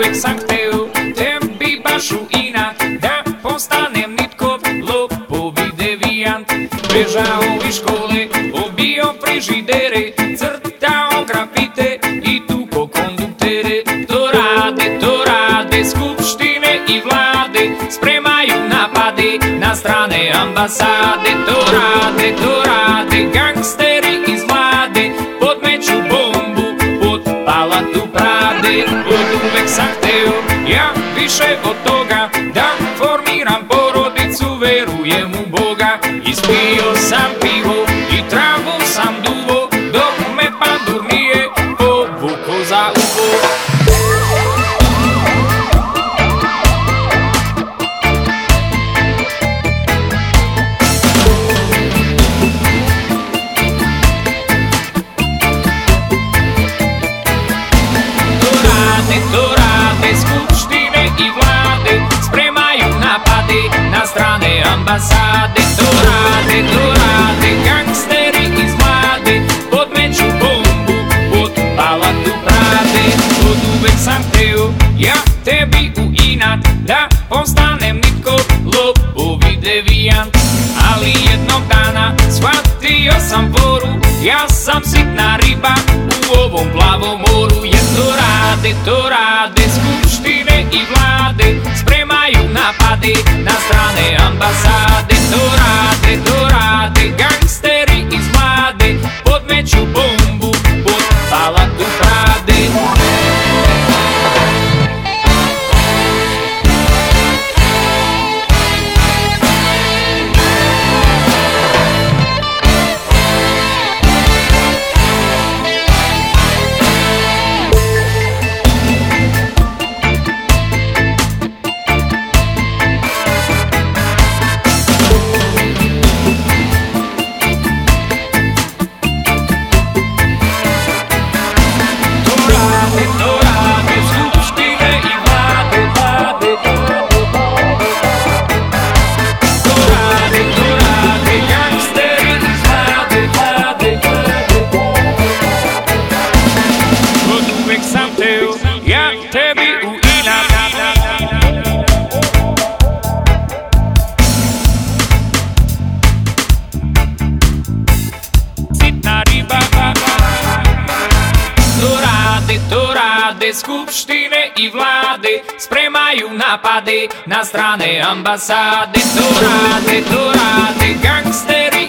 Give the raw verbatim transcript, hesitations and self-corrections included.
uvek sam hteo tebi baš u inat da postanem nitkov lopovi devijant. Bežao iz škole, obio frižidere, crtao grafite i tuko konduktere. To rade, to rade skupštine i vlade, spremaju napade na strane ambasade. To rade, to rade gangsteri iz vlade, podmeću bombu pod palatu Pravde. Od uvek sam hteo, ja više od toga, da formiram porodicu, verujem u Boga. Ispio sam pivo i travu sam duvo, dok me pandur nije povuko za uvo. To rade skupštine i vlade, spremaju napade na strane ambasade. To rade, to rade gangsteri iz vlade, podmeću bombu pod palatu Pravde. Od uvek sam hteo, ja tebi u inat da postanem nitko lopovi devijant. Ali jednog dana shvatio sam poru, ja sam sitna riba u ovom plavom moru. Jer to rade, to rade skupštine i vlade, spremaju napade na strane ambasade. To rade, to rade gangsteri iz vlade, podmeću bombu pod palatu Pravde. Ja tebi u inat, sitna riba. To rade, to rade skupštine i vlade, spremaju napade na strane ambasade. To rade, to rade gangsteri